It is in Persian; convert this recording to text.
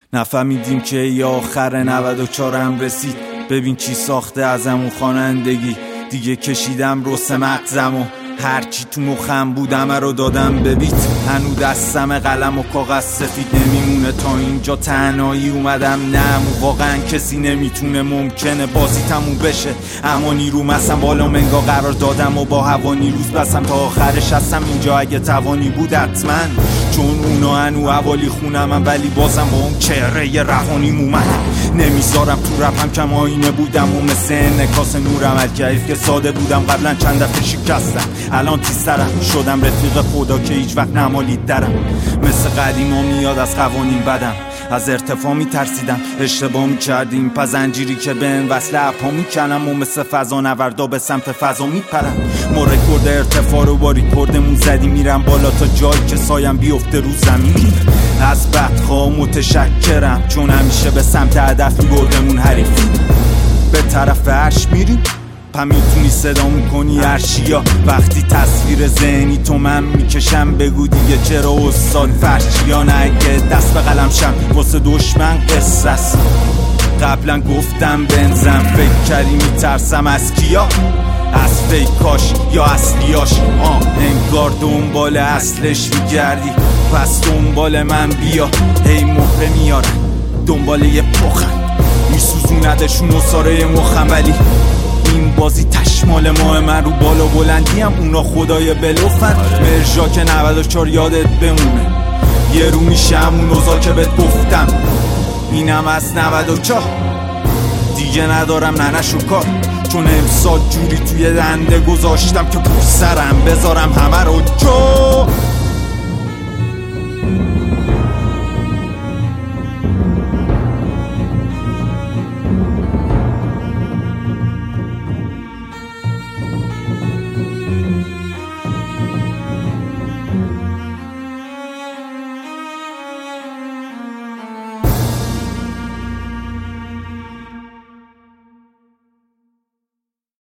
نفهمیدیم که ای آخر 94 هم رسید. ببین چی ساخته ازمون خوانندگی. دیگه کشیدم رس مغزم و هرچی تو مخم بود همه رو دادم به بیت. هنو دستم قلم و کاغذ سفید نمیمونه. تا اینجا تنهایی اومدم نه واقعا کسی نمیتونه. ممکنه بازی تموم بشه اما نیروم هستم بالا منگا قرار دادم و با هوا نیروز بسم تا آخرش هستم اینجا اگه توانی بود حتما. چون اونا هنو حوالی خونم ولی بازم با اون چهره روانیم اومدم. نمیذارم تو رپم کم آینه بودم و مثل انعکاس نور عمل کردید که ساده بودم قبلا چند دفعه شکستم. الان تیزترم شدم رفیق خدا که هیچ وقت نمالید درم. مثل قدیما میاد از قوانین بدم. از ارتفاع میترسیدم اشتباه میکردیم پس زنجیری که به این وصل اپا میکنم و مثل فضا نوردا به سمت فضا میپرم. ما رکورد ارتفاع رو با ریکوردمون زدیم میرم بالا تا جایی که سایم بیفته رو زمین. از بدخواه متشکرم چون همیشه به سمت هدف میبردمون حریفی. به طرف عرش میریم پا میتونی صدا میکنی عرشیا. وقتی تصویر ذهنی تو من میکشم بگو دیگه چرا استاد فرشیا. نه اگه دست به قلم شم واسه دشمن قصه است. قبلا گفتم بنزم فکر کردی میترسم از کیا؟ از فیکاش یا اصلیاش؟ انگار دنبال اصلش میگردی پس دنبال من بیا. هی مهره میارن دنبال یه پخن میسوزوندشون و ساره مخم. ولی این بازی تشمال ماه من رو بالا بلندی هم اونا خدای بلوفن. مرژا که 94 یادت بمونه یه رو میشه همون اوضاع که بهت گفتم. اینم از 94 دیگه ندارم ننش و کار. چون امسال جوری توی دنده گذاشتم که پشت سرم بذارم همه رو جو.